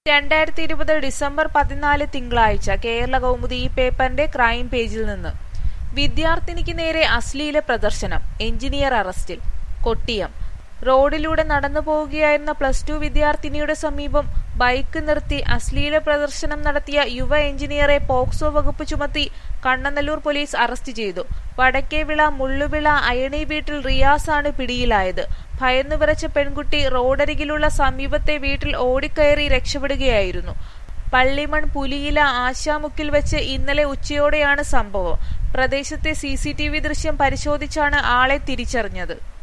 2020 December 14 തിങ്കളാഴ്ച കേരളകൗമുദി ഈ പേപ്പറിന്റെ ക്രൈം പേജിൽ നിന്ന്. വിദ്യാർത്ഥിനിക്ക് നേരെ അശ്ലീല പ്രദർശനം, എഞ്ചിനീയർ അറസ്റ്റിൽ. കൊട്ടിയം റോഡിലൂടെ നടന്നു പോവുകയായിരുന്ന +2 വിദ്യാർത്ഥിനിയുടെ സമീപം ബൈക്ക് നിർത്തി അശ്ലീല പ്രദർശനം നടത്തിയ യുവ എഞ്ചിനീയറെ പോക്സോ വകുപ്പ് ചുമത്തി കണ്ണനല്ലൂർ പോലീസ് അറസ്റ്റ് ചെയ്തു. വടക്കേവിള മുള്ളുവിള അയണി വീട്ടിൽ റിയാസ് ആണ് പിടിയിലായത്. ഭയന്നു വിറച്ച പെൺകുട്ടി റോഡരികിലുള്ള സമീപത്തെ വീട്ടിൽ ഓടിക്കയറി രക്ഷപ്പെടുകയായിരുന്നു. പള്ളിമൺ പുലിയില ആശാമുക്കിൽ വെച്ച് ഇന്നലെ ഉച്ചയോടെയാണ് സംഭവം. പ്രദേശത്തെ CCTV ദൃശ്യം പരിശോധിച്ചാണ് ആളെ തിരിച്ചറിഞ്ഞത്.